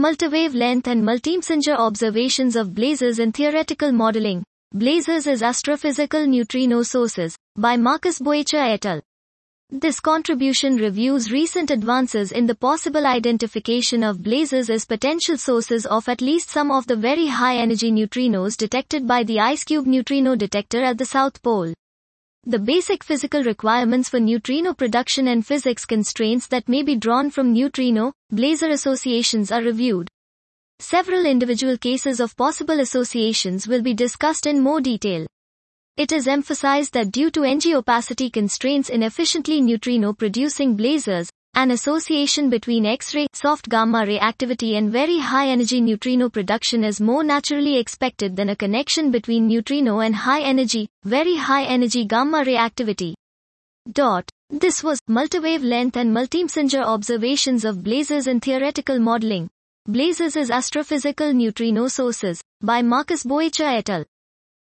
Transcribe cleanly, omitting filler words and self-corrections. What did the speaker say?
Multiwavelength and multimessenger observations of blazars in theoretical modeling. Blazars as astrophysical neutrino sources, by Marcus Boettcher et al. This contribution reviews recent advances in the possible identification of blazars as potential sources of at least some of the very high-energy neutrinos detected by the IceCube neutrino detector at the South Pole. The basic physical requirements for neutrino production and physics constraints that may be drawn from neutrino-blazar associations are reviewed. Several individual cases of possible associations will be discussed in more detail. It is emphasized that due to Ng opacity constraints inefficiently neutrino-producing blazars, an association between X-ray, soft gamma-ray activity and very high-energy neutrino production is more naturally expected than a connection between neutrino and high-energy, very high-energy gamma-ray activity. This was multiwavelength and multimessenger observations of blazars in theoretical modeling. Blazars as astrophysical neutrino sources, by Marcus Boettcher et al.